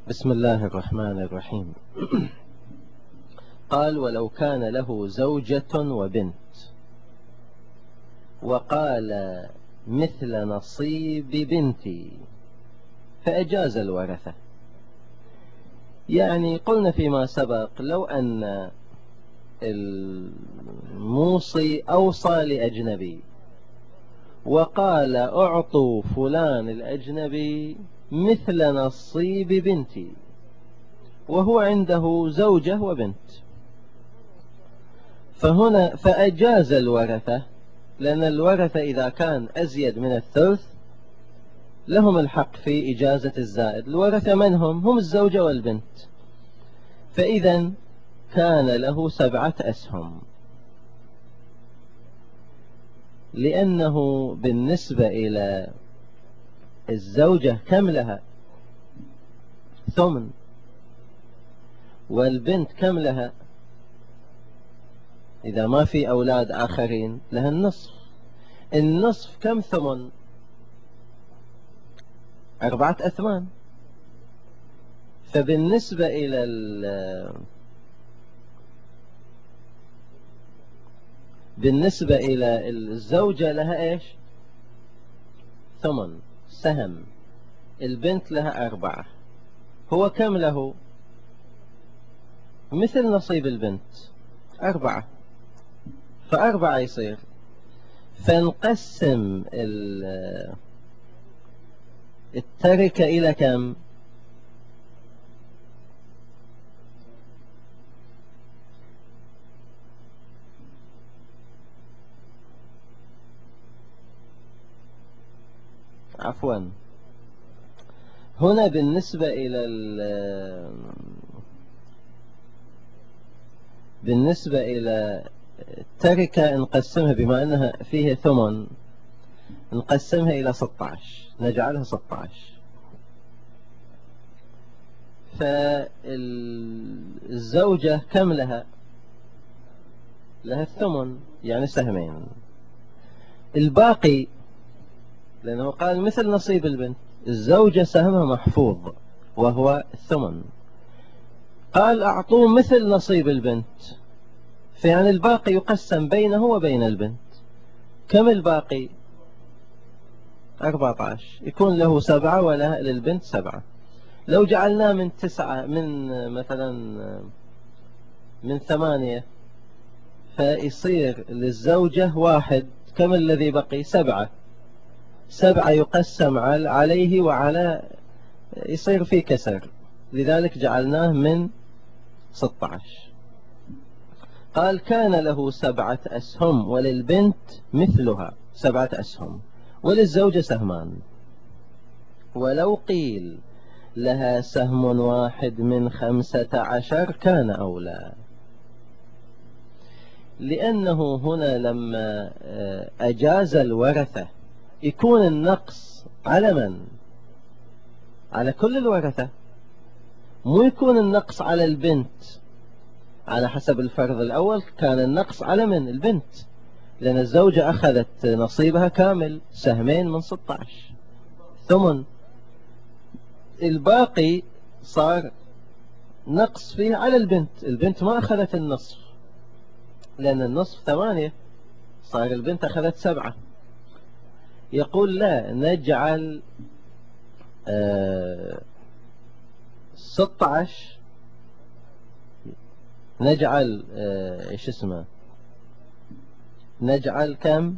بسم الله الرحمن الرحيم. قال: ولو كان له زوجة وبنت وقال مثل نصيب بنتي فأجاز الورثة. يعني قلنا فيما سبق لو أن الموصي أوصى لأجنبي وقال أعطوا فلان الأجنبي مثل نصيب بنتي وهو عنده زوجة وبنت، فهنا فأجاز الورثة، لأن الورثة إذا كان أزيد من الثلث لهم الحق في إجازة الزائد. الورثة من هم الزوجة والبنت، فإذا كان له 7 أسهم، لأنه بالنسبة إلى الزوجة كم لها؟ ثمن. والبنت كم لها؟ إذا ما في أولاد آخرين لها النصف. النصف كم ثمن؟ 4 أثمان. فبالنسبة إلى الزوجة لها إيش؟ ثمن سهم. البنت لها 4. هو كم له؟ مثل نصيب البنت 4، ف4 يصير. فنقسم التركة إلى كم؟ عفوا، هنا بالنسبة إلى التركة نقسمها، بما أنها فيها ثمن نقسمها إلى 16، نجعلها 16. فالزوجة كم لها؟ لها الثمن، يعني سهمين. الباقي لأنه قال مثل نصيب البنت، الزوجة سهمها محفوظ وهو الثمن، قال أعطوه مثل نصيب البنت، فيعني الباقي يقسم بينه وبين البنت. كم الباقي؟ 14، يكون له 7 وللبنت 7. لو جعلناه من 9، مثلا من 8، فيصير للزوجة 1. كم الذي بقي؟ 7. 7 يقسم عليه وعلى، يصير فيه كسر، لذلك جعلناه من 16. قال: كان له 7 أسهم وللبنت مثلها 7 أسهم وللزوجة سهمان. ولو قيل لها سهم واحد من 15 كان أولى، لأنه هنا لما أجاز الورثة يكون النقص على من؟ على كل الورثة، مو يكون النقص على البنت. على حسب الفرض الأول كان النقص على من؟ البنت، لأن الزوجة أخذت نصيبها كامل، سهمين من 16 ثمن. الباقي صار نقص فيه على البنت. البنت ما أخذت النصف، لأن النصف 8، صار البنت أخذت 7. يقول لا، نجعل 16، نجعل ايش اسمه، نجعل كم؟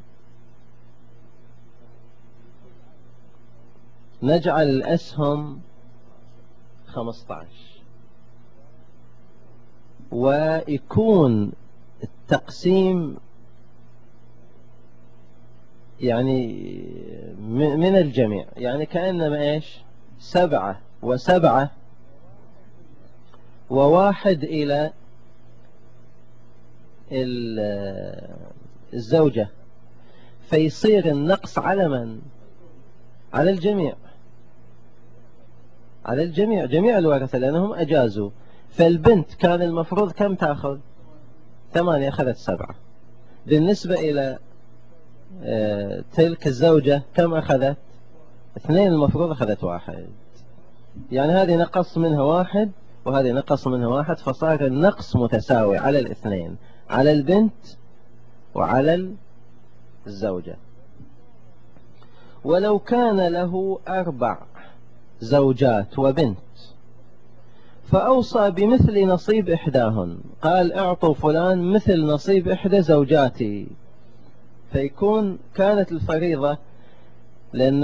نجعل الأسهم 15، ويكون التقسيم يعني من الجميع، يعني كأنما ايش؟ 7 و7 و1 إلى الزوجة، فيصير النقص على من؟ على الجميع، على الجميع، جميع الورثة، لأنهم أجازوا. فالبنت كان المفروض كم تأخذ؟ 8، أخذت 7. بالنسبة إلى تلك الزوجة كم أخذت؟ 2، المفروض أخذت 1. يعني هذه نقص منها واحد وهذه نقص منها واحد، فصار النقص متساوي على الاثنين، على البنت وعلى الزوجة. ولو كان له 4 زوجات وبنت فأوصى بمثل نصيب إحداهن، قال اعطوا فلان مثل نصيب إحدى زوجاتي، فيكون كانت الفريضة، لأن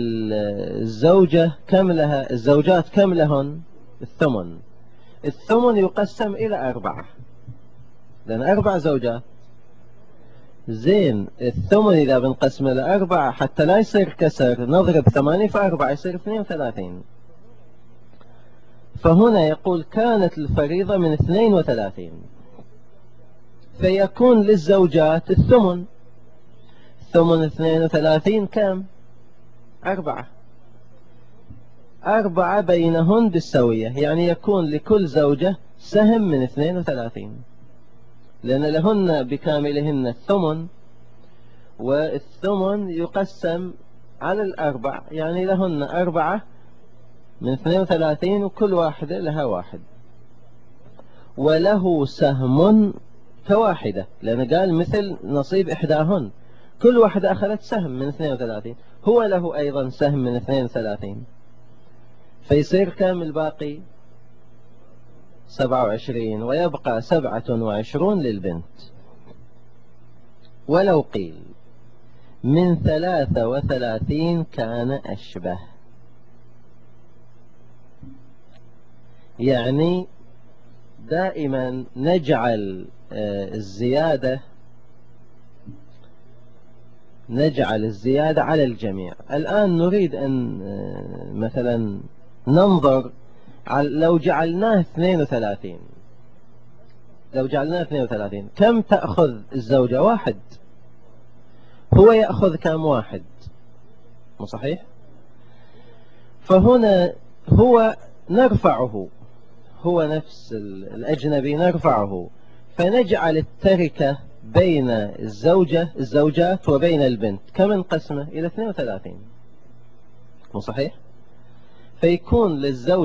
الزوجات كم لهن؟ الثمن. الثمن يقسم إلى 4، لأن 4 زوجات. زين، الثمن إذا بنقسم إلى 4 حتى لا يصير كسر، نضرب 8 في 4 يصير 32. فهنا يقول كانت الفريضة من 32، فيكون للزوجات الثمن. ثمن 32 كم؟ 4. 4 بينهن بالسوية، يعني يكون لكل زوجة سهم من 32، لأن لهن بكاملهن الثمن، والثمن يقسم على 4، يعني لهن 4 من 32 وكل واحدة لها 1. وله سهم كواحدة، لأن قال مثل نصيب إحداهن، كل واحدة أخذت سهم من 32، هو له أيضا سهم من 32، فيصير كم الباقي؟ 27، ويبقى 27 للبنت. ولو قيل من 33 كان أشبه، يعني دائما نجعل الزيادة على الجميع. الآن نريد أن مثلا ننظر لو جعلناه 32، كم تأخذ الزوجة؟ 1. هو يأخذ كم؟ 1، مو صحيح؟ فهنا هو نرفعه، هو نفس الأجنبي نرفعه، فنجعل التركة بين الزوجات وبين البنت كم انقسمه؟ إلى 32، مو صحيح؟ فيكون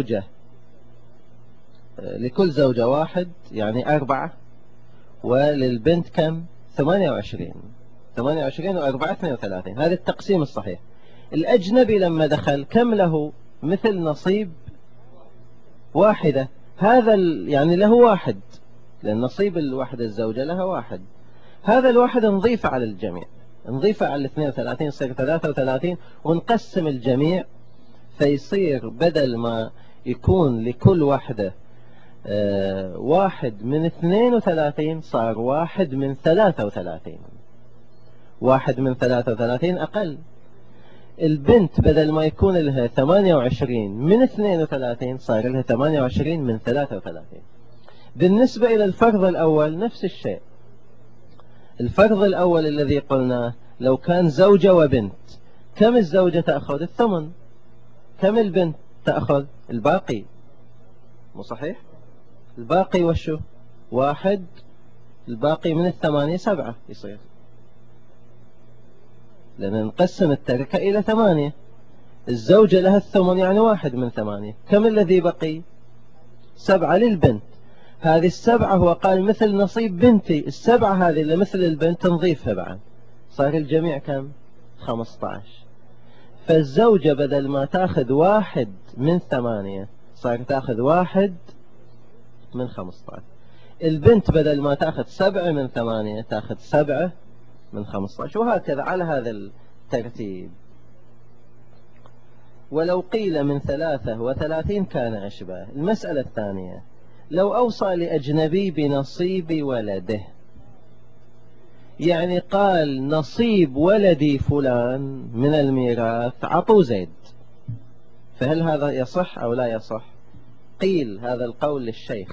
لكل زوجة 1، يعني 4، وللبنت كم؟ 28 و4 32. هذا التقسيم الصحيح. الأجنبي لما دخل كم له؟ مثل نصيب 1، هذا يعني له 1، لأن نصيب الوحدة الزوجة لها 1. هذا 1 نضيفه على الجميع، نضيفه على 32 يصير 33، ونقسم الجميع، فيصير بدل ما يكون لكل وحدة 1 من 32 صار 1 من 33. 1 من 33 أقل. البنت بدل ما يكون لها 28 من 32 صار لها 28 من 33. بالنسبة إلى الفرض الأول نفس الشيء. الفرض الأول الذي قلناه لو كان زوجة وبنت، كم الزوجة تأخذ؟ الثمن. كم البنت تأخذ؟ الباقي، مو صحيح؟ الباقي وشو؟ 1. الباقي من 8 7 يصير، لأن نقسم التركة إلى 8. الزوجة لها الثمن، يعني 1 من 8. كم الذي بقي؟ 7 للبنت. هذه 7 هو قال مثل نصيب بنتي، 7 هذه اللي مثل البنت نضيفها بعد، صار الجميع كم؟ 15. فالزوجة بدل ما تاخذ 1 من 8 صار تاخذ 1 من 15. البنت بدل ما تاخذ 7 من 8 تاخذ 7 من 15، وهكذا على هذا الترتيب. ولو قيل من 33 كان أشبه. المسألة الثانية، لو أوصى لأجنبي بنصيب ولده، يعني قال نصيب ولدي فلان من الميراث عطوا زيد، فهل هذا يصح أو لا يصح؟ قيل هذا القول للشيخ: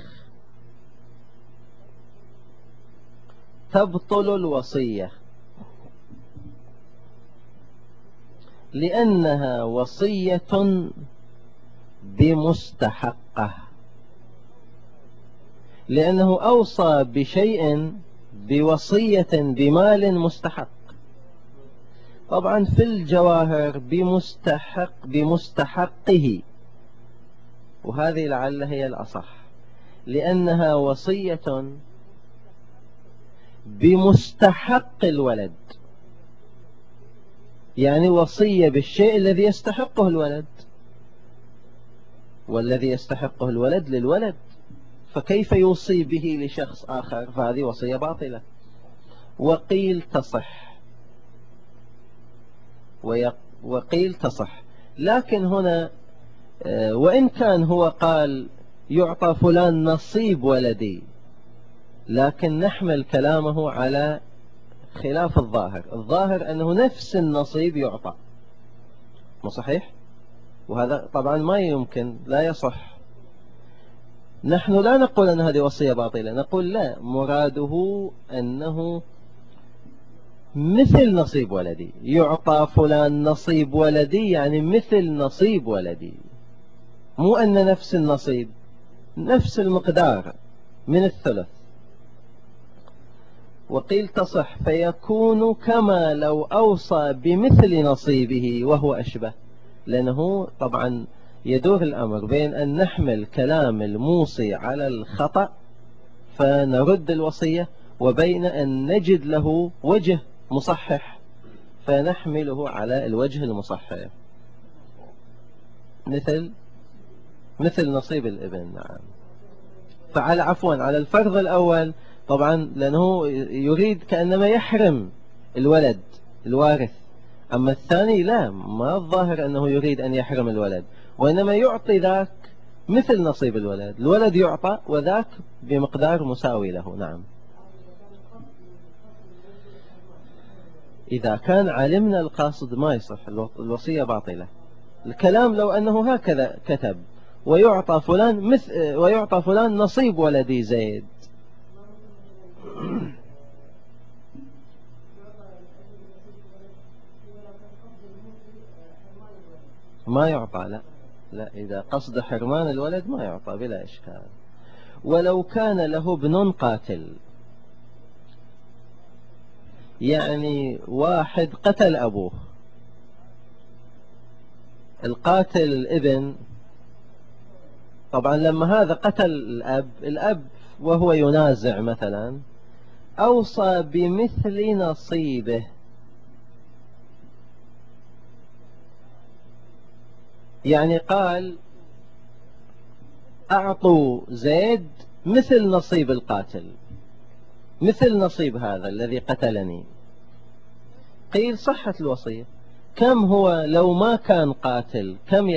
تبطل الوصية، لأنها وصية بمستحقه، لأنه أوصى بشيء بوصية بمال مستحق. طبعا في الجواهر بمستحقه، وهذه لعل هي الأصح، لأنها وصية بمستحق الولد، يعني وصية بالشيء الذي يستحقه الولد، والذي يستحقه الولد للولد، فكيف يوصي به لشخص آخر؟ فهذه وصية باطلة. وقيل تصح، وقيل تصح، لكن هنا وإن كان هو قال يعطى فلان نصيب ولدي، لكن نحمل كلامه على خلاف الظاهر. الظاهر أنه نفس النصيب يعطى، مو صحيح؟ وهذا طبعا ما يمكن، لا يصح. نحن لا نقول أن هذه وصية باطلة، نقول لا، مراده أنه مثل نصيب ولدي، يعطى فلان نصيب ولدي يعني مثل نصيب ولدي، مو أن نفس النصيب، نفس المقدار من الثلث. وقيل تصح فيكون كما لو أوصى بمثل نصيبه وهو أشبه، لأنه طبعا يدور الأمر بين أن نحمل كلام الموصي على الخطأ فنرد الوصية، وبين أن نجد له وجه مصحح فنحمله على الوجه المصحح، مثل نصيب الابن. نعم. فعلى عفوا على الفرض الأول طبعا، لأنه يريد كأنما يحرم الولد الوارث، أما الثاني لا، ما الظاهر أنه يريد أن يحرم الولد، وإنما يعطي ذاك مثل نصيب الولد، الولد يعطى وذاك بمقدار مساوي له. نعم. إذا كان علمنا القاصد ما يصح، الوصية باطلة. الكلام لو أنه هكذا كتب ويعطى فلان نصيب ولدي زيد، ما يعطى. لا لا، إذا قصد حرمان الولد ما يعطى بلا إشكال. ولو كان له ابن قاتل، يعني واحد قتل أبوه، القاتل الابن، طبعا لما هذا قتل الأب وهو ينازع مثلا، أوصى بمثل نصيبه، يعني قال أعطوا زيد مثل نصيب القاتل، مثل نصيب هذا الذي قتلني. قيل صحت الوصية. كم هو لو ما كان قاتل كم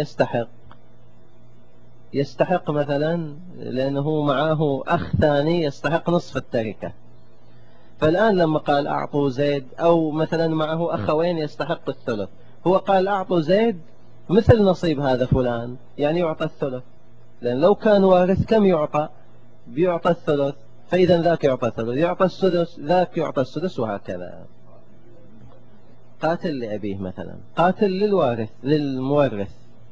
يستحق مثلا، لأنه معه أخ ثاني يستحق نصف التركة، فالآن لما قال أعطوا زيد، أو مثلا معه أخوين يستحق الثلث، هو قال أعطوا زيد مثل نصيب هذا فلان، يعني يعطى الثلث، لأن لو كان وارث كم يعطى؟ بيعطى الثلث، فإذا ذاك يعطى الثلث، يعطى السدس، ذاك يعطى السدس، وهكذا. قاتل لأبيه مثلا، قاتل للمورث.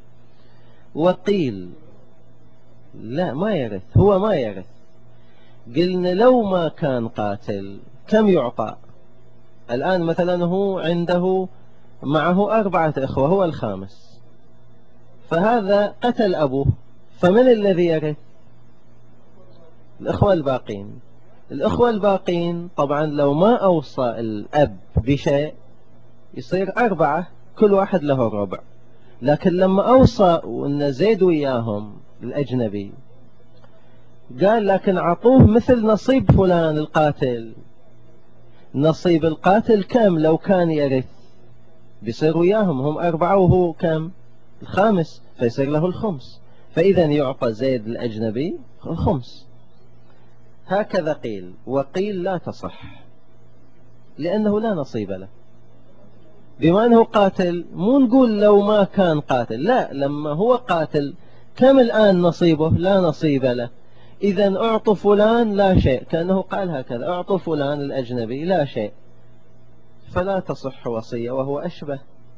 وقيل لا، ما يرث، هو ما يرث. قلنا لو ما كان قاتل كم يعطى؟ الآن مثلا هو عنده معه 4 إخوة، هو الخامس، فهذا قتل أبوه، فمن الذي يرث؟ الإخوة الباقين. الإخوة الباقين طبعا لو ما أوصى الأب بشيء يصير 4، كل واحد له ربع، لكن لما أوصى وأن زيد وياهم الأجنبي، قال لكن عطوه مثل نصيب فلان القاتل. نصيب القاتل كم لو كان يرث؟ بيصير وياهم، هم 4 وهو كم؟ الخامس، فيصير له الخمس، فإذا يعطى زيد الأجنبي الخمس. هكذا قيل. وقيل لا تصح، لأنه لا نصيب له، بما أنه قاتل. مو نقول لو ما كان قاتل، لا، لما هو قاتل كم الآن نصيبه؟ لا نصيب له. إذا أعطوا فلان لا شيء، كأنه قال هكذا، أعطوا فلان الأجنبي لا شيء، فلا تصح وصية، وهو أشبه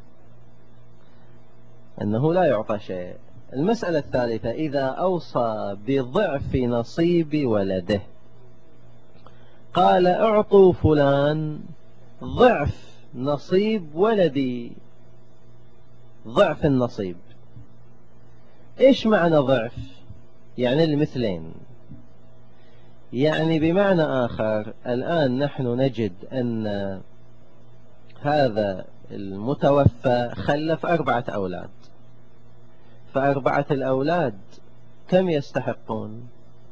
أنه لا يعطى شيء. المسألة الثالثة: إذا أوصى بضعف نصيب ولده، قال أعطوا فلان ضعف نصيب ولدي، ضعف النصيب، إيش معنى ضعف؟ يعني المثلين. يعني بمعنى آخر الآن نحن نجد أن هذا المتوفى خلف 4 أولاد، ف4 الأولاد كم يستحقون؟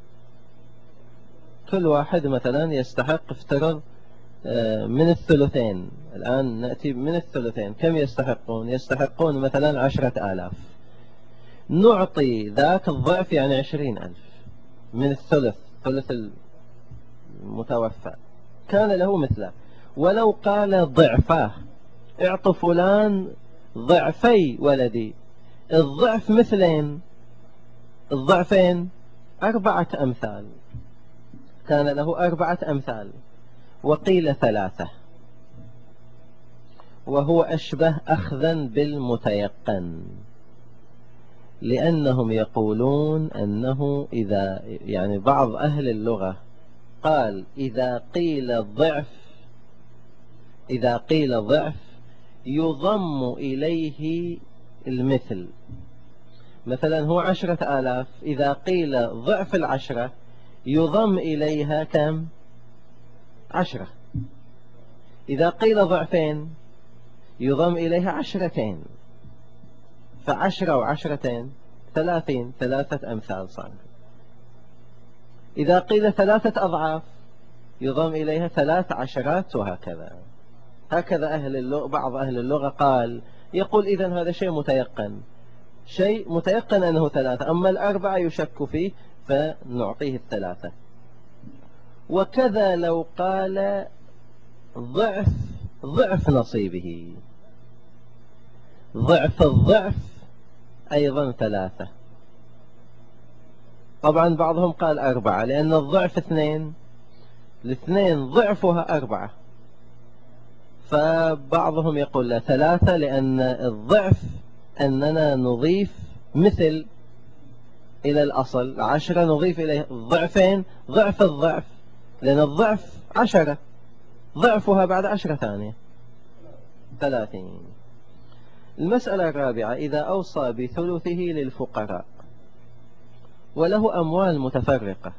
كل واحد مثلا يستحق، افترض من الثلثين. الآن نأتي من الثلثين، كم يستحقون؟ يستحقون مثلا 10,000. نعطي ذاك الضعف يعني 20,000 من الثلث، ثلث المتوفى كان له مثله. ولو قال ضعفاه، اعطوا فلان ضعفي ولدي، الضعف مثلين، الضعفين 4 أمثال، كان له 4 أمثال، وقيل 3، وهو أشبه أخذا بالمتيقن، لأنهم يقولون أنه إذا، يعني بعض أهل اللغة قال إذا قيل ضعف يضم إليه المثل. مثلا هو 10,000، إذا قيل ضعف 10 يضم إليها كم؟ 10. إذا قيل ضعفين يضم إليها 10، ف10 و10 30، 3 أمثال صار. إذا قيل 3 أضعاف يضم إليها 3 عشرات، وهكذا. هكذا بعض أهل اللغة قال، يقول إذن هذا شيء متيقن أنه 3، أما 4 يشك فيه فنعطيه 3. وكذا لو قال ضعف نصيبه، ضعف الضعف أيضا 3. طبعا بعضهم قال 4 لأن الضعف 2، الاثنين ضعفها 4. فبعضهم يقول لا 3، لأن الضعف أننا نضيف مثل إلى الأصل، 10 نضيف إليه الضعفين، ضعف الضعف، لأن الضعف 10، ضعفها بعد 10 ثانية 30. المسألة الرابعة: إذا أوصى بثلثه للفقراء وله أموال متفرقة،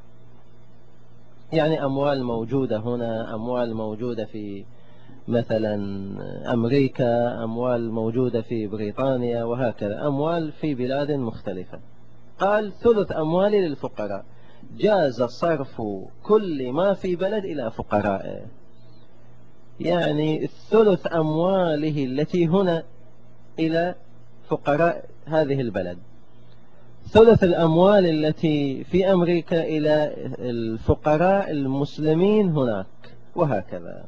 يعني أموال موجودة هنا، أموال موجودة في مثلا أمريكا، أموال موجودة في بريطانيا، وهكذا أموال في بلاد مختلفة. قال ثلث أموالي للفقراء، جاز صرف كل ما في بلد إلى فقرائه. يعني ثلث أمواله التي هنا إلى فقراء هذه البلد، ثلث الأموال التي في أمريكا إلى الفقراء المسلمين هناك، وهكذا.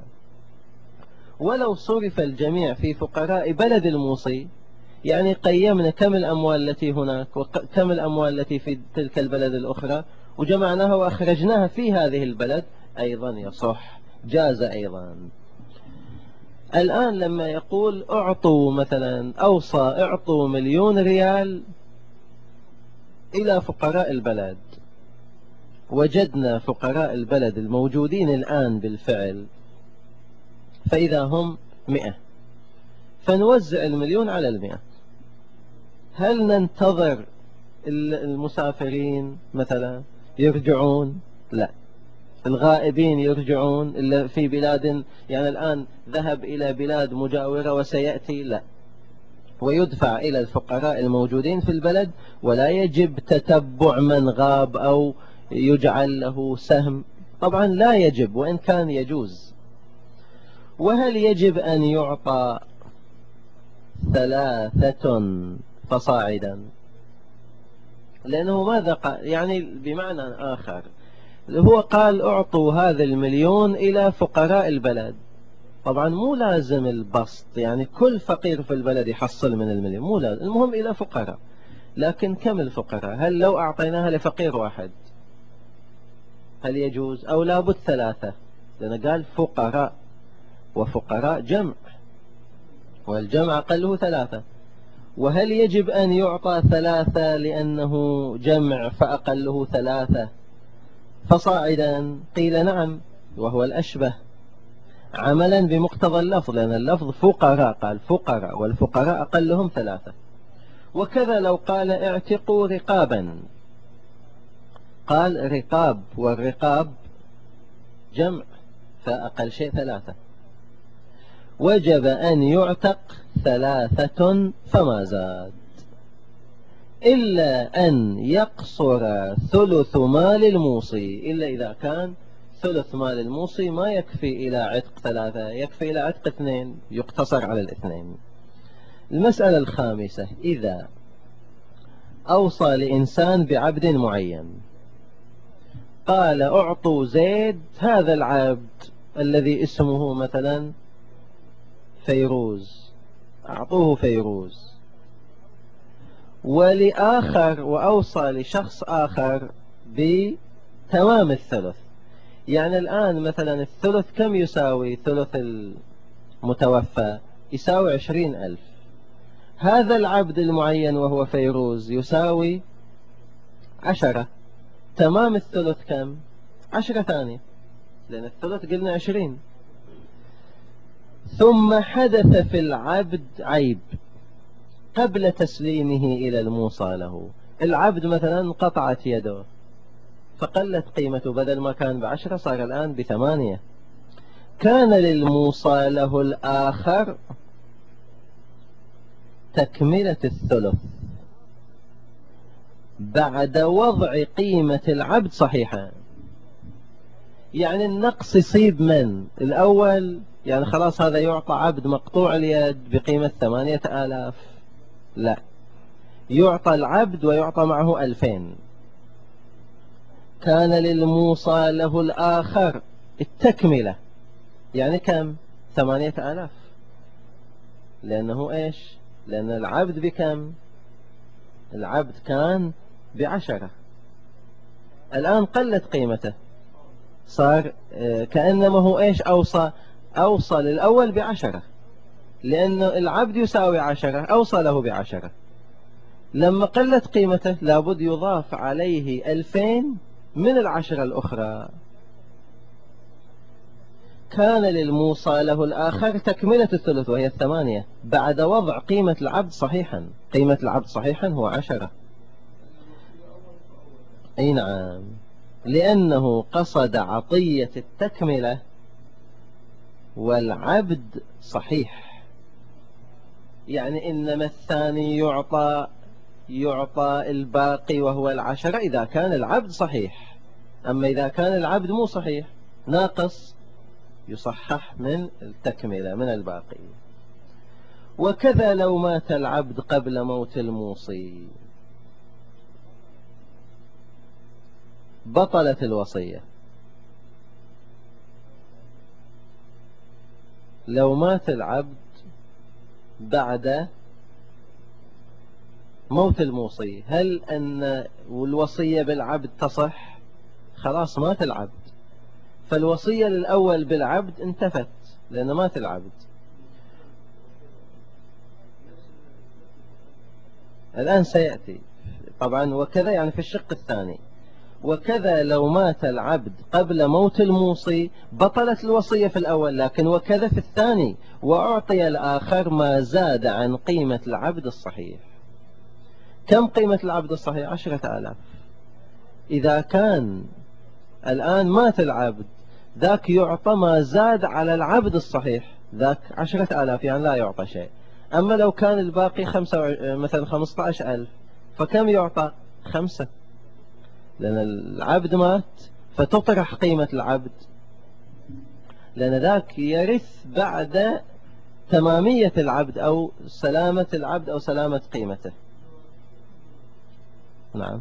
ولو صرف الجميع في فقراء بلد الموصي، يعني قيمنا كم الأموال التي هناك وكم الأموال التي في تلك البلد الأخرى، وجمعناها وأخرجناها في هذه البلد، أيضا يصح، جاز أيضا. الآن لما يقول أعطوا مثلا، أوصى أعطوا 1,000,000 ريال إلى فقراء البلد، وجدنا فقراء البلد الموجودين الآن بالفعل فإذا هم 100، فنوزع 1,000,000 على 100. هل ننتظر المسافرين مثلا يرجعون؟ لا. الغائبين يرجعون إلا في بلاد، يعني الآن ذهب إلى بلاد مجاورة وسيأتي؟ لا. ويدفع إلى الفقراء الموجودين في البلد، ولا يجب تتبع من غاب أو يجعل له سهم، طبعا لا يجب، وإن كان يجوز. وهل يجب أن يعطى 3 فصاعدا؟ لأنه ماذا قال؟ يعني بمعنى آخر، هو قال أعطوا هذا 1,000,000 إلى فقراء البلد، طبعا مو لازم البسط، يعني كل فقير في البلد يحصل من 1,000,000، مو لازم، المهم إلى فقراء. لكن كم الفقراء؟ هل لو أعطيناها لفقير واحد هل يجوز؟ أو لابد 3؟ لأن قال فقراء، وفقراء جمع، والجمع أقله 3. وهل يجب أن يعطى 3 لأنه جمع فأقله 3 فصاعدا؟ قيل نعم، وهو الأشبه عملا بمقتضى اللفظ، لأن اللفظ فقراء، قال فقراء، والفقراء أقلهم 3. وكذا لو قال اعتقوا رقابا، قال رقاب، والرقاب جمع، فأقل شيء 3، وجب أن يعتق 3 فما زاد، إلا أن يقصر ثلث مال الموصي، إلا إذا كان ثلث مال الموصي ما يكفي إلى عتق 3، يكفي إلى عتق 2، يقتصر على 2. المسألة الخامسة: إذا أوصى لإنسان بعبد معين، قال أعطوا زيد هذا العبد الذي اسمه مثلا فيروز، أعطوه فيروز، ولآخر وأوصى لشخص آخر بتمام الثلث. يعني الآن مثلا الثلث كم يساوي؟ ثلث المتوفى يساوي 20,000. هذا العبد المعين وهو فيروز يساوي 10، تمام الثلث كم؟ 10 ثانية، لأن الثلث قلنا 20. ثم حدث في العبد عيب قبل تسليمه إلى الموصى له، العبد مثلا قطعت يده فقلت قيمته، بدل ما كان ب10 صار الآن ب8، كان للموصى له الآخر تكملة الثلث بعد وضع قيمة العبد صحيحا. يعني النقص يصيب من الأول؟ يعني خلاص هذا يعطى عبد مقطوع اليد بقيمة 8,000، لا، يعطى العبد ويعطى معه 2000. كان للموصى له الآخر التكملة، يعني كم؟ 8,000، لأنه إيش؟ لأن العبد بكم؟ العبد كان ب10، الآن قلت قيمته، صار كأنما هو إيش أوصى للأول ب10، لأن العبد يساوي 10، أوصى له ب10. لما قلت قيمته لابد يضاف عليه 2000 من 10 الأخرى. كان للموصى له الآخر تكملة الثلث وهي 8 بعد وضع قيمة العبد صحيحا. قيمة العبد صحيحا هو 10. أي نعم، لأنه قصد عطية التكملة والعبد صحيح. يعني إنما الثاني يعطى الباقي وهو 10 إذا كان العبد صحيح، أما إذا كان العبد مو صحيح ناقص يصحح من التكملة من الباقي. وكذا لو مات العبد قبل موت الموصي بطلت الوصية. لو مات العبد بعد موت الموصي، هل أن الوصية بالعبد تصح؟ خلاص مات العبد، فالوصية للأول بالعبد انتفت لأن مات العبد. الآن سيأتي طبعا. وكذا يعني في الشق الثاني: وكذا لو مات العبد قبل موت الموصي بطلت الوصية في الأول، لكن وكذا في الثاني، وأعطي الآخر ما زاد عن قيمة العبد الصحيح. كم قيمة العبد الصحيح؟ 10,000. إذا كان الآن مات العبد، ذاك يعطى ما زاد على العبد الصحيح، ذاك 10,000 يعني لا يعطى شيء. أما لو كان الباقي مثلا 15,000 فكم يعطى؟ 5، لأن العبد مات فتطرح قيمة العبد، لأن ذاك يرث بعد تمامية العبد أو سلامة العبد أو سلامة قيمته. نعم،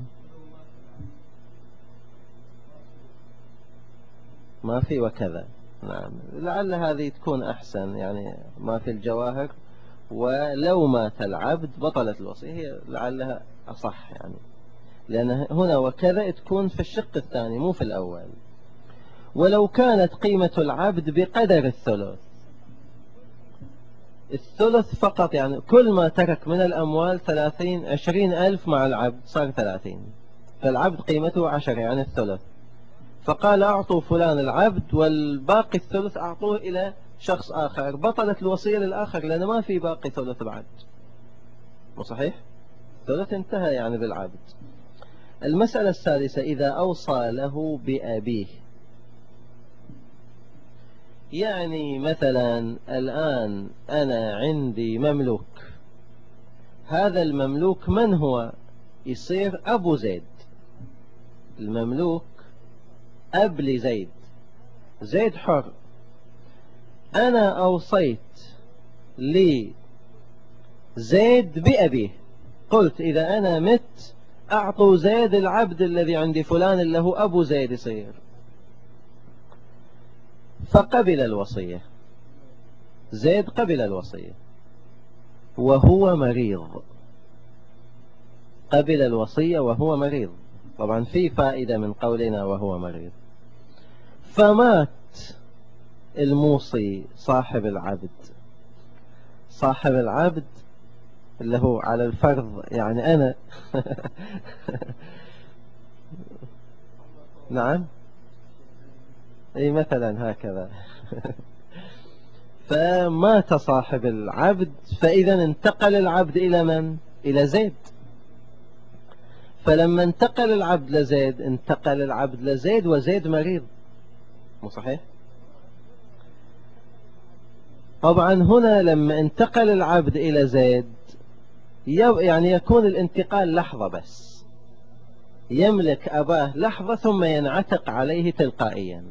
ما في وكذا. نعم، لعل هذه تكون أحسن، يعني ما في الجواهر ولو مات العبد بطلت الوصية، هي لعلها أصح يعني، لأن هنا وكذا تكون في الشق الثاني مو في الأول. ولو كانت قيمة العبد بقدر الثلث فقط، يعني كل ما ترك من الأموال 20,000 مع العبد صار 30، فالعبد قيمته 10 يعني الثلث، فقال أعطوا فلان العبد والباقي الثلث أعطوه إلى شخص آخر، بطلت الوصية للآخر لأنه ما في باقي ثلث بعد. مو صحيح؟ الثلث انتهى يعني بالعبد. المسألة السادسة إذا أوصى له بأبيه، يعني مثلا الآن أنا عندي مملوك، هذا المملوك من هو؟ يصير أبو زيد، المملوك أب لزيد، زيد حر. أنا أوصيت لزيد بأبيه، قلت إذا أنا مت أعطوا زيد العبد الذي عندي فلان اللي هو أبو زيد يصير. فقبل الوصية، زيد قبل الوصية وهو مريض، قبل الوصية وهو مريض، طبعا في فائدة من قولنا وهو مريض. فمات الموصي صاحب العبد، صاحب العبد اللي هو على الفرض يعني أنا نعم، أي مثلا هكذا فمات صاحب العبد، فإذا انتقل العبد إلى من؟ إلى زيد. فلما انتقل العبد لزيد، انتقل العبد لزيد وزيد مريض، مو صحيح؟ طبعا هنا لما انتقل العبد إلى زيد يعني يكون الانتقال لحظة بس، يملك أباه لحظة ثم ينعتق عليه تلقائيا.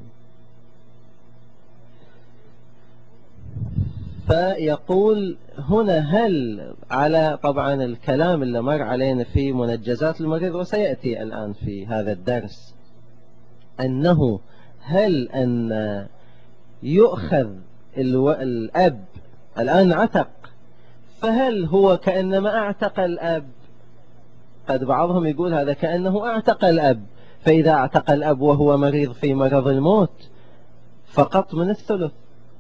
فيقول هنا هل على طبعا الكلام اللي مر علينا في منجزات المريض وسيأتي الآن في هذا الدرس، أنه هل أن يؤخذ الأب الآن عتق، فهل هو كأنما أعتق الأب؟ قد بعضهم يقول هذا كأنه أعتق الأب، فإذا أعتق الأب وهو مريض في مرض الموت فقط من الثلث.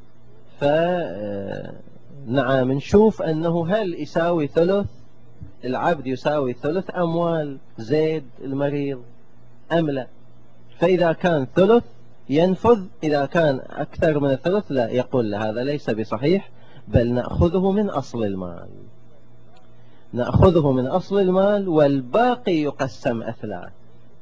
فنعم نشوف أنه هل يساوي ثلث العبد يساوي ثلث أموال زيد المريض أم لا. فإذا كان ثلث ينفذ، إذا كان أكثر من الثلث لا، يقول هذا ليس بصحيح، بل نأخذه من أصل المال، نأخذه من أصل المال والباقي يقسم أثلاث.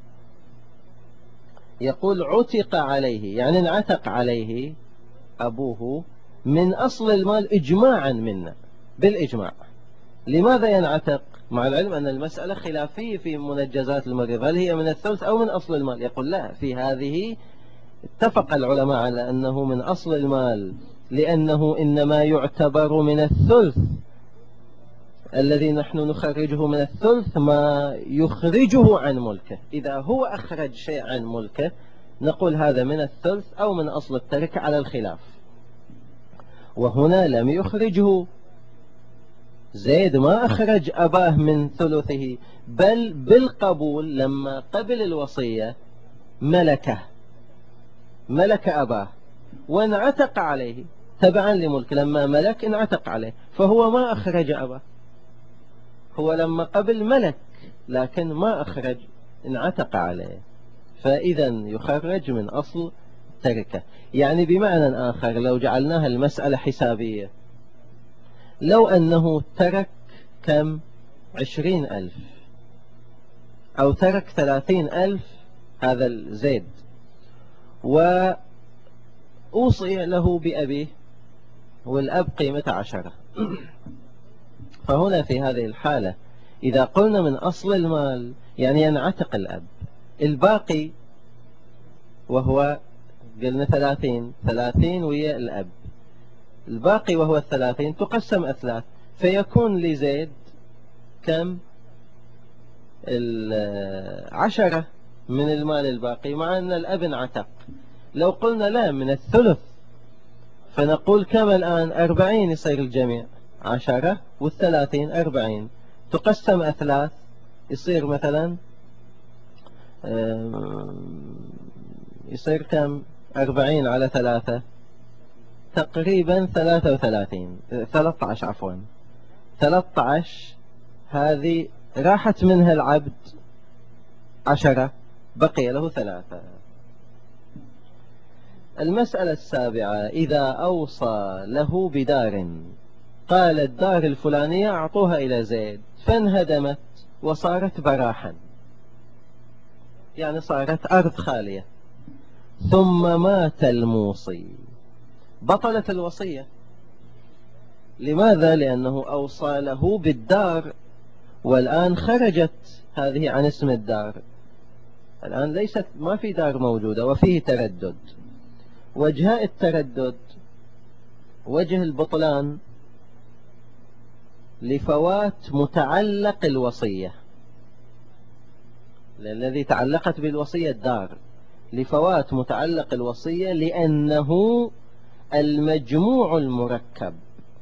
يقول عتق عليه يعني انعتق عليه أبوه من أصل المال إجماعا منا، بالإجماع. لماذا ينعتق؟ مع العلم أن المسألة خلافية في منجزات المريض، هل هي من الثلث أو من أصل المال؟ يقول لا، في هذه اتفق العلماء على أنه من أصل المال، لأنه إنما يعتبر من الثلث الذي نحن نخرجه من الثلث ما يخرجه عن ملكه. إذا هو أخرج شيء عن ملكه نقول هذا من الثلث أو من أصل التركة على الخلاف. وهنا لم يخرجه زيد، ما أخرج أباه من ثلثه، بل بالقبول لما قبل الوصية ملك أباه وانعتق عليه تبعا لملك، لما ملك انعتق عليه، فهو ما أخرج أباه، هو لما قبل ملك لكن ما أخرج، انعتق عليه، فإذا يخرج من أصل تركه. يعني بمعنى آخر لو جعلناها المسألة حسابية، لو أنه ترك كم 20,000 أو ترك 30,000 هذا الزيد، وأوصي له بأبيه والأب قيمة 10 فهنا في هذه الحالة إذا قلنا من أصل المال يعني ينعتق الأب، الباقي وهو قلنا 30 ويا الأب، الباقي وهو 30 تقسم أثلاث، فيكون لزيد كم 10 من المال الباقي، مع أن الأب انعتق. لو قلنا لا من الثلث فنقول كم الآن 40 يصير الجميع 10 والثلاثين 40 تقسم أثلاث، يصير مثلا يصير كم 40 على 3 تقريبا 33 13 عفوا 13 هذه راحت منها العبد 10 بقي له 3. المسألة السابعة إذا أوصى له بدار، قال الدار الفلانية أعطوها إلى زيد فانهدمت وصارت براحا، يعني صارت أرض خالية، ثم مات الموصي، بطلت الوصية. لماذا؟ لأنه أوصى له بالدار، والآن خرجت هذه عن اسم الدار، الآن ليست، ما في دار موجودة، وفيه تردد. وجهاء التردد، وجه البطلان لفوات متعلق الوصية، الذي تعلقت بالوصية الدار، لفوات متعلق الوصية لأنه المجموع المركب،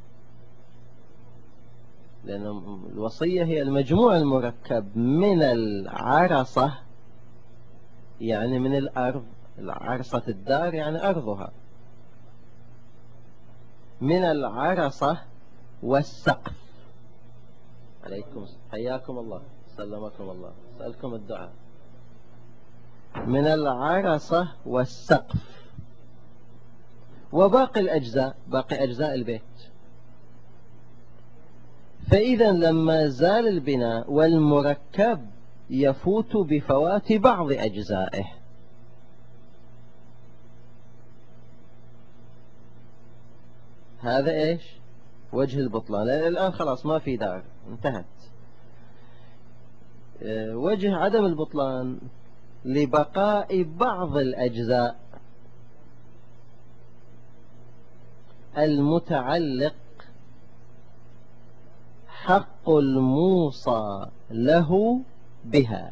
لأن الوصية هي المجموع المركب من العرصة، يعني من الأرض، عرصة الدار يعني أرضها، من العرصة والسقف. عليكم، حياكم الله، سلمكم الله، سألكم الدعاء. من العرصة والسقف وباقي الأجزاء، باقي أجزاء البيت. فإذا لما زال البناء والمركب يفوت بفوات بعض أجزائه. هذا إيش؟ وجه البطلان. الآن خلاص ما في دار، انتهت. وجه عدم البطلان لبقاء بعض الأجزاء المتعلق حق الموصى له بها،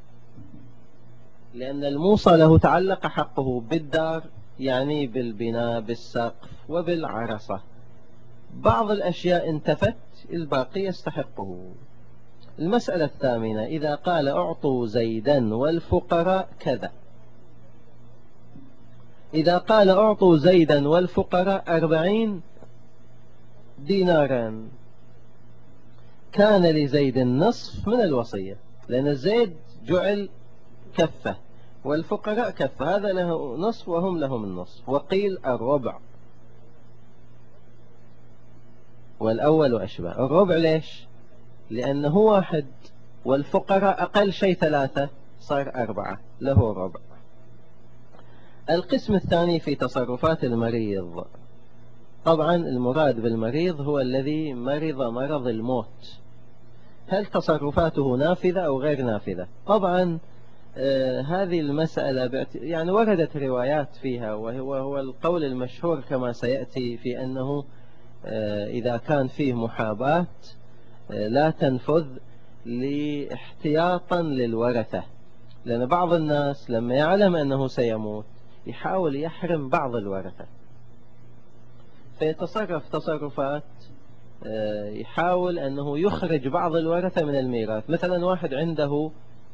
لأن الموصى له تعلق حقه بالدار، يعني بالبناء، بالسقف وبالعرصة. بعض الأشياء انتفت، الباقي يستحقه. المسألة الثامنة، إذا قال أعطوا زيدا والفقراء كذا، إذا قال أعطوا زيدا والفقراء 40 دينارا، كان لزيد النصف من الوصية، لأن زيد جعل كفة والفقراء كفة، هذا له نصف وهم لهم النصف، وقيل الربع، والأول أشبه. الربع ليش؟ لأنه واحد، والفقراء أقل شيء 3، صار 4، له ربع. القسم الثاني في تصرفات المريض. طبعا المراد بالمريض هو الذي مرض مرض الموت. هل تصرفاته نافذة أو غير نافذة؟ طبعا هذه المسألة يعني وردت روايات فيها، وهو القول المشهور كما سيأتي، في أنه إذا كان فيه محاباة لا تنفذ، لاحتياطا للورثة، لأن بعض الناس لما يعلم أنه سيموت يحاول يحرم بعض الورثة، فيتصرف تصرفات يحاول أنه يخرج بعض الورثة من الميراث. مثلا واحد عنده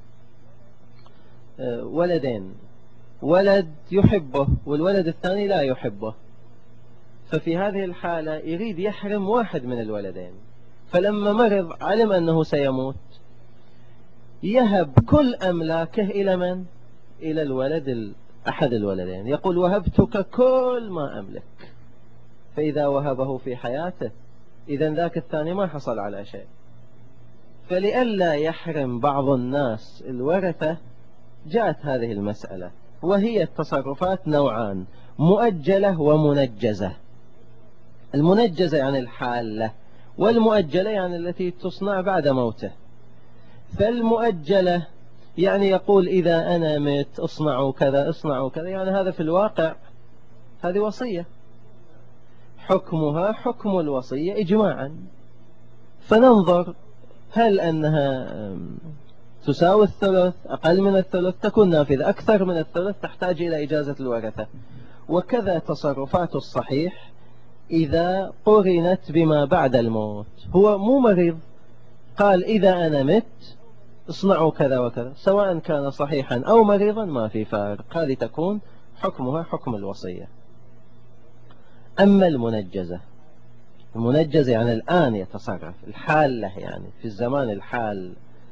ولدين، ولد يحبه والولد الثاني لا يحبه، ففي هذه الحالة يريد يحرم واحد من الولدين، فلما مرض علم أنه سيموت يهب كل أملاكه إلى من؟ إلى الولد أحد الولدين، يقول وهبتك كل ما أملك. فإذا وهبه في حياته إذا ذاك الثاني ما حصل على شيء. فلئلا يحرم بعض الناس الورثة جاءت هذه المسألة. وهي التصرفات نوعان، مؤجلة ومنجزة. المنجزة يعني الحالة، والمؤجلة يعني التي تصنع بعد موته. فالمؤجلة يعني يقول إذا أنا مت اصنعوا كذا اصنعوا كذا، يعني هذا في الواقع هذه وصية، حكمها حكم الوصية إجماعا. فننظر هل أنها تساوي الثلث، أقل من الثلث تكون نافذة، أكثر من الثلث تحتاج إلى إجازة الورثة. وكذا تصرفات الصحيح إذا قرنت بما بعد الموت. هو مو مريض، قال إذا أنا مت اصنعوا كذا وكذا، سواء كان صحيحا أو مريضا ما في فارق، هذه تكون حكمها حكم الوصية. أما المنجزة، المنجزة يعني الآن يتصرف، الحالة يعني في الزمان الحال.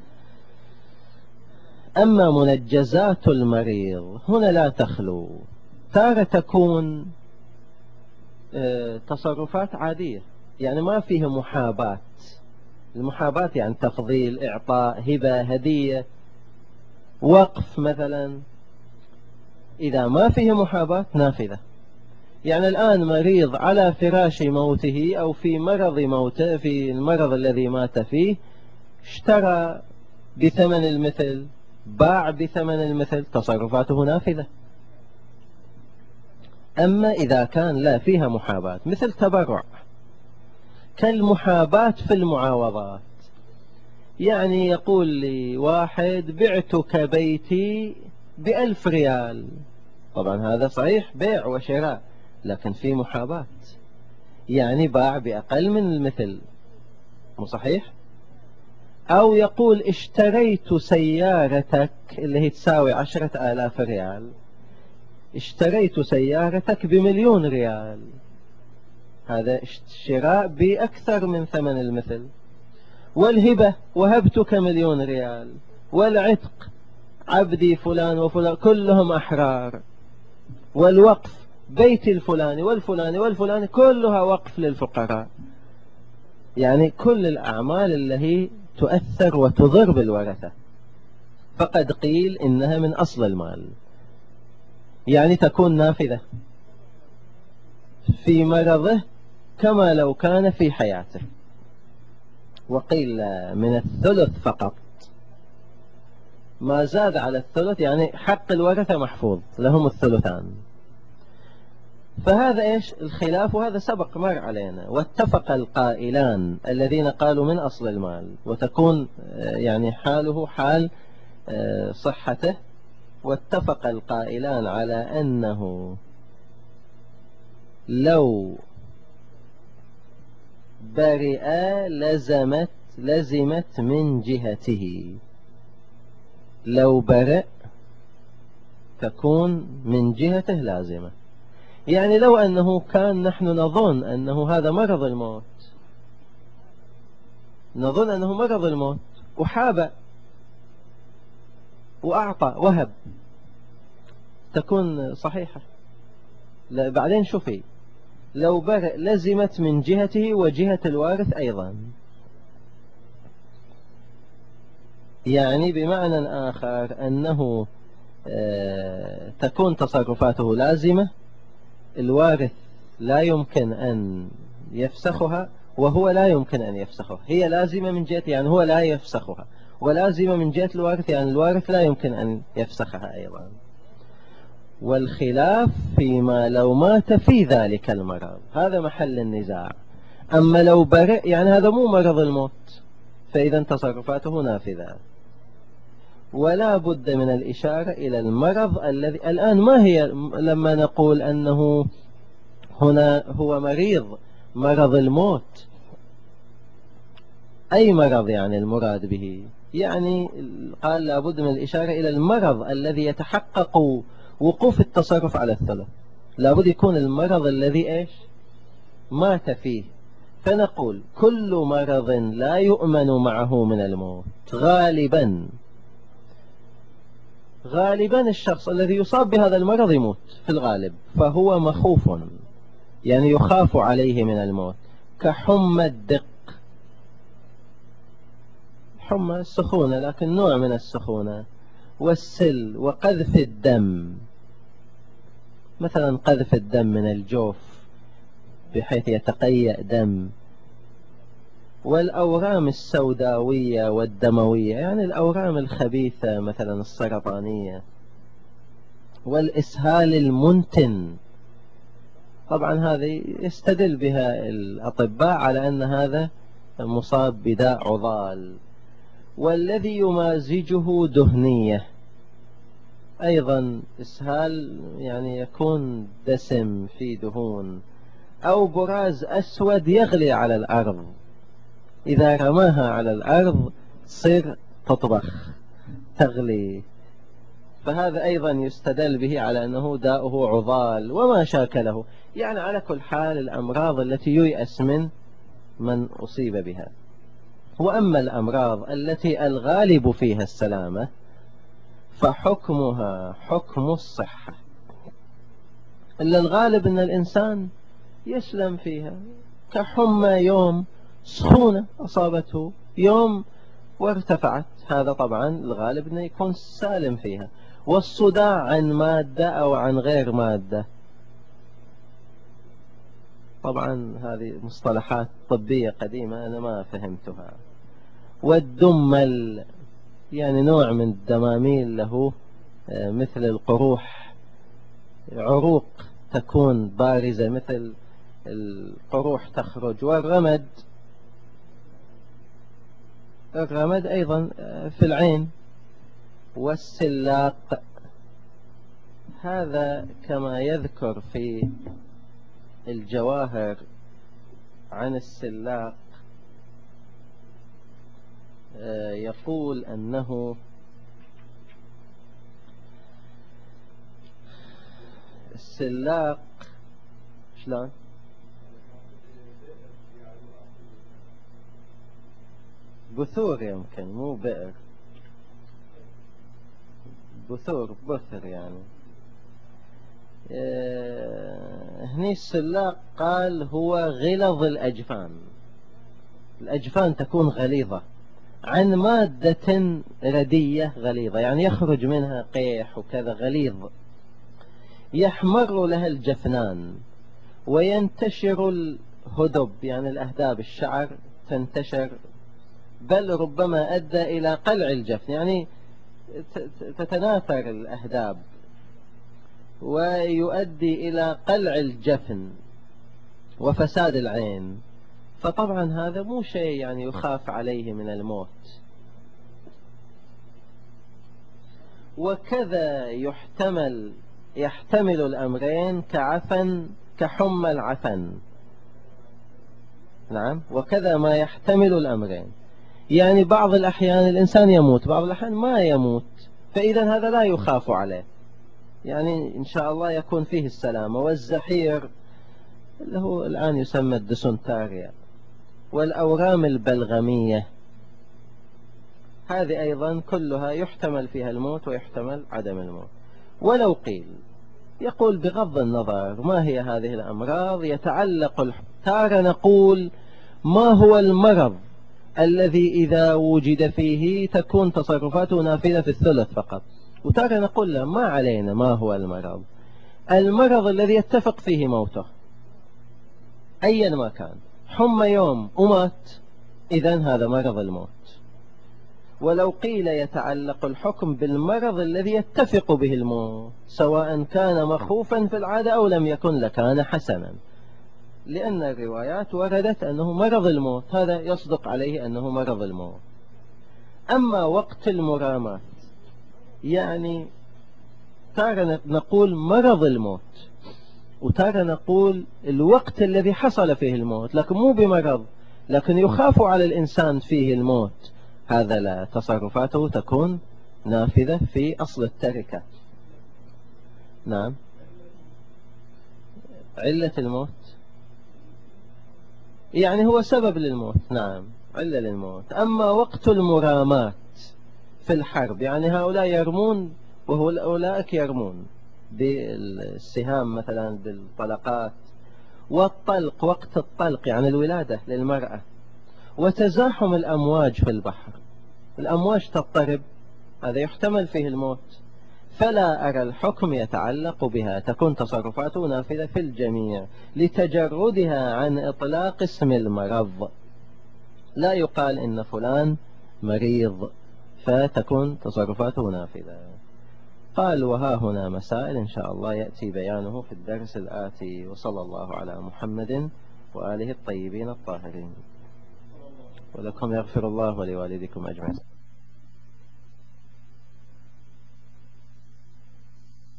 أما منجزات المريض هنا لا تخلو، تارة تكون تصرفات عادية، يعني ما فيه محاباة، المحاباة يعني تفضيل، إعطاء، هبة، هدية، وقف مثلا. إذا ما فيه محاباة نافذة. يعني الآن مريض على فراش موته أو في مرض موته، في المرض الذي مات فيه، اشترى بثمن المثل، باع بثمن المثل، تصرفاته نافذة. أما إذا كان لا فيها محاباة مثل تبرع، كالمحاباة في المعاوضات، يعني يقول لي واحد بعتك بيتي ب1000 ريال، طبعا هذا صحيح بيع وشراء، لكن في محاباة، يعني باع بأقل من المثل، مو صحيح؟ أو يقول اشتريت سيارتك اللي هي تساوي 10,000 ريال، اشتريت سيارتك ب1,000,000 ريال، هذا شراء بأكثر من ثمن المثل. والهبة وهبتك 1,000,000 ريال، والعتق عبدي فلان وفلان كلهم أحرار، والوقف بيت الفلاني والفلاني والفلاني كلها وقف للفقراء. يعني كل الأعمال اللي هي تؤثر وتضر بالورثة فقد قيل إنها من أصل المال، يعني تكون نافذة في مرضه كما لو كان في حياته. وقيل من الثلث فقط، ما زاد على الثلث يعني حق الورثة محفوظ لهم الثلثان. فهذا إيش الخلاف، وهذا سبق مر علينا. واتفق القائلان الذين قالوا من أصل المال وتكون يعني حاله حال صحته، واتفق القائلان على أنه لو برئ لزمت من جهته، لو برئ تكون من جهته لازمة. يعني لو أنه كان نحن نظن أنه هذا مرض الموت، نظن أنه مرض الموت وحاب وأعطى وهب، تكون صحيحة. بعدين شوفي، لو برئ لزمت من جهته وجهة الوارث أيضا، يعني بمعنى آخر أنه تكون تصرفاته لازمة، الوارث لا يمكن أن يفسخها وهو لا يمكن أن يفسخها. هي لازمة من جهة يعني هو لا يفسخها، ولازمة من جهة الوارث يعني الوارث لا يمكن أن يفسخها أيضا. والخلاف فيما لو مات في ذلك المرض، هذا محل النزاع. أما لو برئ يعني هذا مو مرض الموت، فإذا تصرفاته نافذة. ولا بد من الإشارة إلى المرض الذي الآن ما هي، لما نقول أنه هنا هو مرض الموت، أي مرض يعني المراد به؟ يعني قال لا بد من الإشارة إلى المرض الذي يتحقق وقوف التصرف على الثلث، لا بد يكون المرض الذي إيش مات فيه. فنقول كل مرض لا يؤمن معه من الموت، غالبا الشخص الذي يصاب بهذا المرض يموت في الغالب، فهو مخوف، يعني يخاف عليه من الموت، كحمى الدق، حمى السخونة لكن نوع من السخونة، والسل، وقذف الدم، مثلا قذف الدم من الجوف بحيث يتقيأ دم، والأورام السوداوية والدموية، يعني الأورام الخبيثة مثلا السرطانية، والإسهال المنتن. طبعا هذه يستدل بها الأطباء على أن هذا مصاب بداء عضال. والذي يمازجه دهنية، أيضا إسهال يعني يكون دسم في دهون، أو براز أسود يغلي على الأرض، إذا رماها على الأرض تصير تطبخ تغلي، فهذا أيضا يستدل به على أنه داؤه عضال وما شاكله. يعني على كل حال الأمراض التي ييأس من أصيب بها. وأما الأمراض التي الغالب فيها السلامة فحكمها حكم الصحة، إلا الغالب أن الإنسان يسلم فيها، كحمى يوم سخونة أصابته يوم وارتفعت، هذا طبعا الغالب أنه يكون سالم فيها. والصداع عن مادة أو عن غير مادة، طبعا هذه مصطلحات طبية قديمة أنا ما فهمتها. والدمل يعني نوع من الدماميل له مثل القروح، عروق تكون بارزة مثل القروح تخرج. والرمد، الرمد أيضا في العين. والسلاق، هذا كما يذكر في الجواهر عن السلاق، يقول أنه السلاق شلون بثور، يمكن مو بئر، بثور، بثر يعني. هني السلاق قال هو غلظ الأجفان، الأجفان تكون غليظة عن مادة ردية غليظة، يعني يخرج منها قيح وكذا غليظ، يحمر لها الجفنان وينتشر الهدب، يعني الأهداب، الشعر تنتشر، بل ربما أدى إلى قلع الجفن، يعني تتناثر الأهداب ويؤدي إلى قلع الجفن وفساد العين. فطبعا هذا مو شيء يعني يخاف عليه من الموت. وكذا يحتمل الأمرين كعفن، كحمى العفن. نعم، وكذا ما يحتمل الأمرين، يعني بعض الأحيان الإنسان يموت، بعض الأحيان ما يموت، فإذا هذا لا يخاف عليه، يعني إن شاء الله يكون فيه السلامة. والزحير اللي هو الآن يسمى الدسنتاريا، والأورام البلغمية، هذه أيضا كلها يحتمل فيها الموت ويحتمل عدم الموت. ولو قيل، يقول بغض النظر ما هي هذه الأمراض يتعلق تارة نقول ما هو المرض الذي إذا وجد فيه تكون تصرفاته نافذة في الثلث فقط، وتارة نقول لا، ما علينا ما هو المرض، المرض الذي يتفق فيه موته أيا ما كان. حمى يوم ومات، إذن هذا مرض الموت. ولو قيل يتعلق الحكم بالمرض الذي يتفق به الموت، سواء كان مخوفا في العادة أو لم يكن لكان حسنا، لأن الروايات وردت أنه مرض الموت، هذا يصدق عليه أنه مرض الموت. أما وقت المرامات، يعني تارة نقول مرض الموت، وتارة نقول الوقت الذي حصل فيه الموت، لكن مو بمرض، لكن يخاف على الإنسان فيه الموت، هذا لا، تصرفاته تكون نافذة في أصل التركة. نعم، علة الموت يعني هو سبب للموت، نعم، علة للموت. أما وقت المرامات في الحرب، يعني هؤلاء يرمون أولئك يرمون بالسهام مثلا، بالطلقات. والطلق، وقت الطلق يعني الولادة للمرأة. وتزاحم الأمواج في البحر، الأمواج تضطرب، هذا يحتمل فيه الموت. فلا أرى الحكم يتعلق بها، تكون تصرفاته نافذة في الجميع لتجردها عن إطلاق اسم المرض. لا يقال إن فلان مريض فتكون تصرفاته نافذة. قال: وها هنا مسائل إن شاء الله يأتي بيانه في الدرس الآتي، وصلى الله على محمد وآله الطيبين الطاهرين. ولكم يغفر الله ولوالدكم أجمعين.